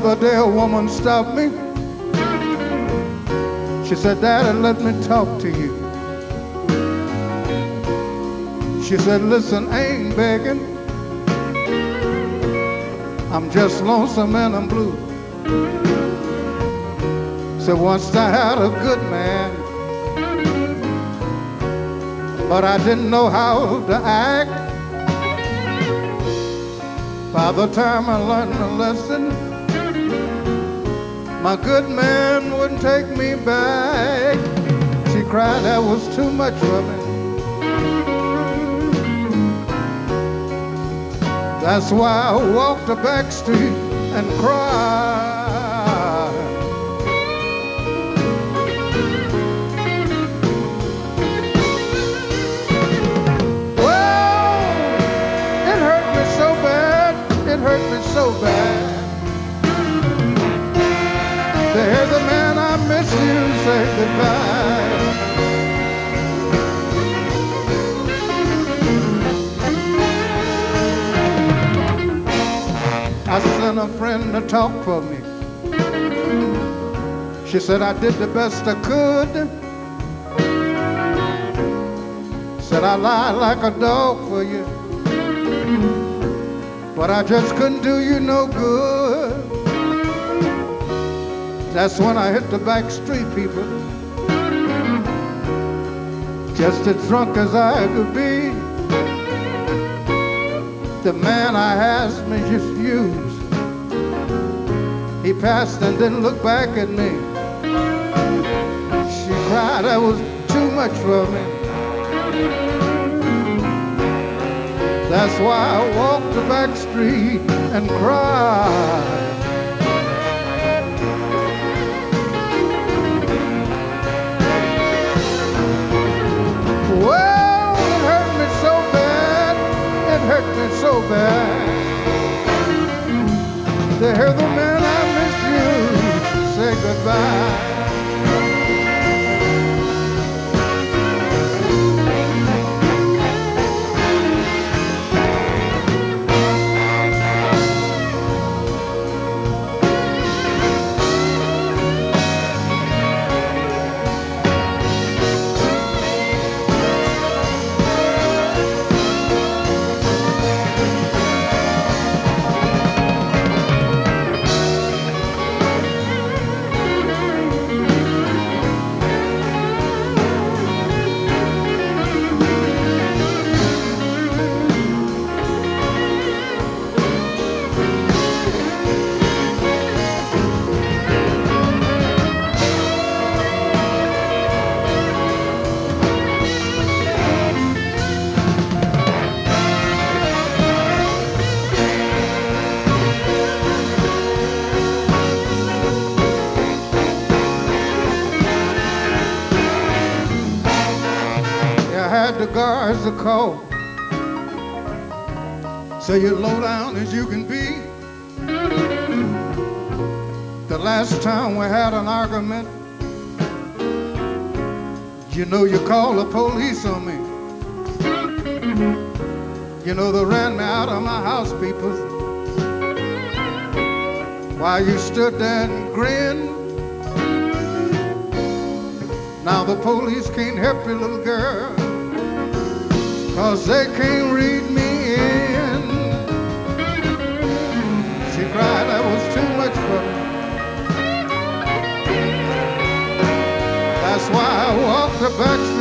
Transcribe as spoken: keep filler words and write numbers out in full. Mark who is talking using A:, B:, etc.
A: other day a woman stopped me. She said, "Daddy, let me talk to you." She said, "Listen, I ain't begging. I'm just lonesome and I'm blue." Said, "Once I had a good man, but I didn't know how to act. By the time I learned the lesson, my good man wouldn't take me back." She cried, that was too much for me. That's why I walked the back street and cried. Well, it hurt me so bad, it hurt me so bad to hear the man I miss you say goodbye. I sent a friend to talk for me. She said I did the best I could. Said I lied like a dog for you, but I just couldn't do you no good. That's when I hit the back street, people, just as drunk as I could be. The man I asked me just used. He passed and didn't look back at me. She cried, that was too much for me. That's why I walked the back street and cried. Well, it hurt me so bad, it hurt me so bad to hear the man I miss you say goodbye. I had the guards to call, so you're low down as you can be. The last time we had an argument, you know you called the police on me. You know they ran me out of my house, people, while you stood there and grinned. Now the police can't help you, little girl, 'cause they can't read me in. She cried, that was too much for me. That's why I walked the back